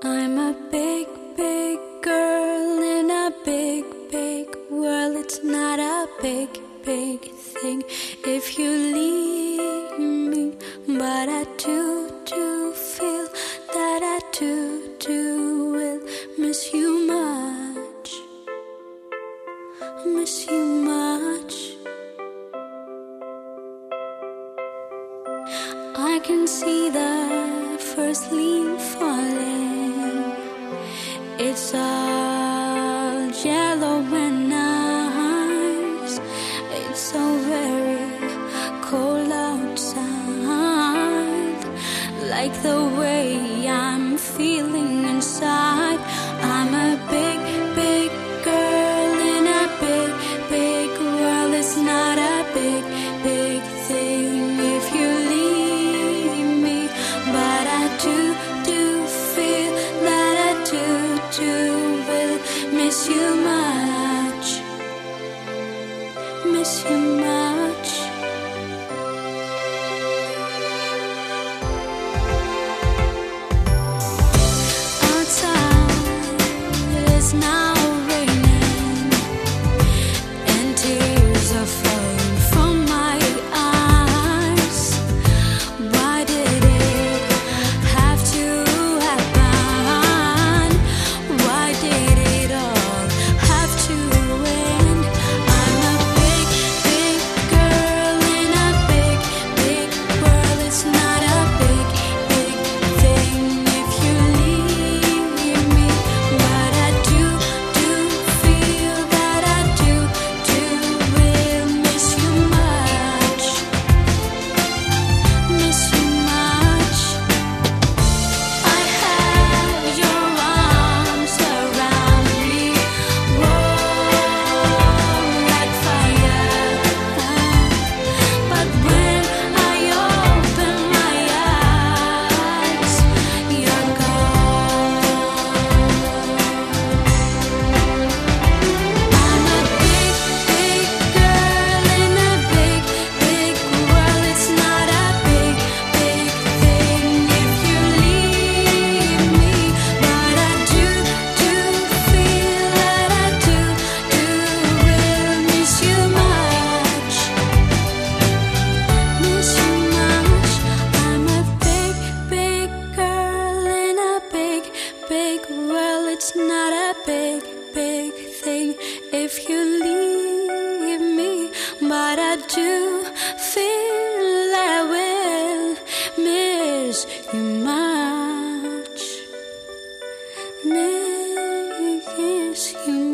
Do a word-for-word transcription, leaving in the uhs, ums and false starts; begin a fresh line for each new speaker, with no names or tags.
I'm a big, big girl in a big, big world. It's not a big, big thing if you leave me, but I do, do feel that I do, do will miss you much, miss you much. I can see the first leaf falling. It's all yellow and nice. It's so very cold outside. Like the way I'm feeling inside. I'm a big, big girl in a big, big world. It's not a big, big thing if you leave me, but I do, do feel that I do, do will miss you much, miss you much. Outside is now raining and tears are falling from my eyes. Why did it have to happen? Why did it all have to end? I'm a big, big girl in a big, big world. It's not a big, big thing if you leave me, but I do, do feel that I do, do will miss you much, miss you much. I have your arms around me, warm like fire. But when I open my eyes, you're gone. I'm a big, big girl in a big, big world. It's not a big, big thing if you leave me, but I do, do feel that I do, do will miss you much, miss you much. I'm a big, big girl in a big, big world. It's not a big, big thing if you leave me, but I do feel I will miss you much, miss you